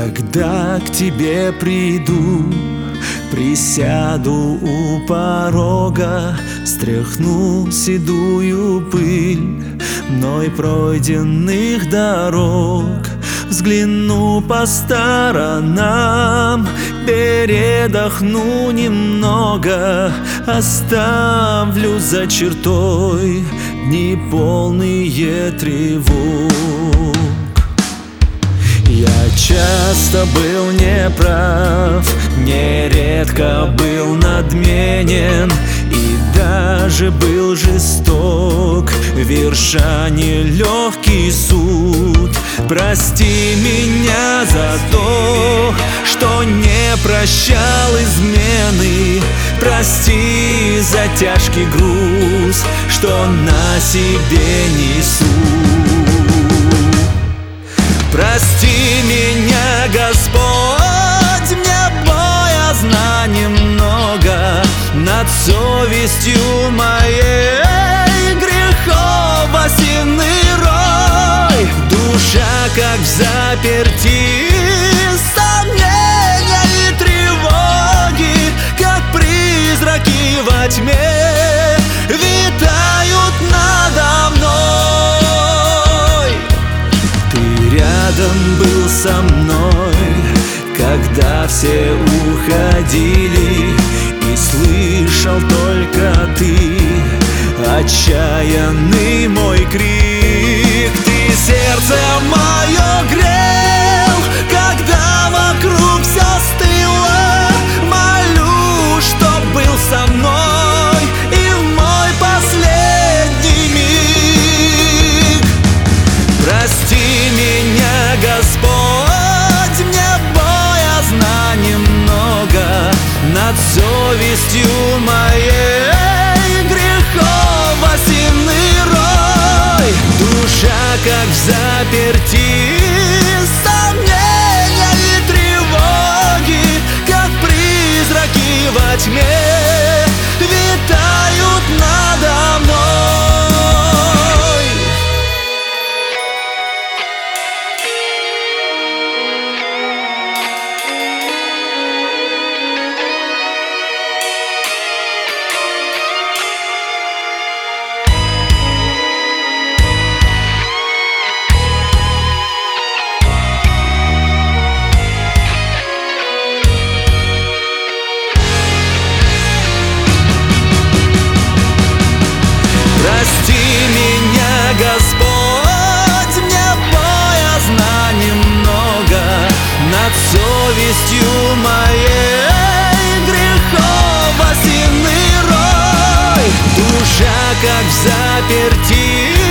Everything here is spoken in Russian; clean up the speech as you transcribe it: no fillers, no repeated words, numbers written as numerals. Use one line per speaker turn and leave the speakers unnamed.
Когда к тебе приду, присяду у порога, стряхну седую пыль мной пройденных дорог. Взгляну по сторонам, передохну немного, оставлю за чертой дни полные тревог. Я часто был неправ, нередко был надменен и даже был жесток, верша нелегкий суд. Прости меня за то, что не прощал измены, прости за тяжкий груз, что на себе несу. Прости меня, Господь, мне боязно немного над совестью моей, грехов осиный рой. Душа как в заперти, сомнения и тревоги, как призраки во тьме, витают надо мной. Ты рядом был со мной, когда все уходили, и слышал только ты отчаянный мой крик. Ты сердце мое грел, когда вокруг все стыло. Молю, чтоб был со мной и в мой последний миг. Прости меня, Господь, мне боязно немного над совестью моей, грехов осиный рой. Душа как в заперти, сомнения и тревоги, как призраки во тьме, витают надо мной. Господь, мне боязно немного над совестью моей, грехов осиный рой. Душа как в заперти,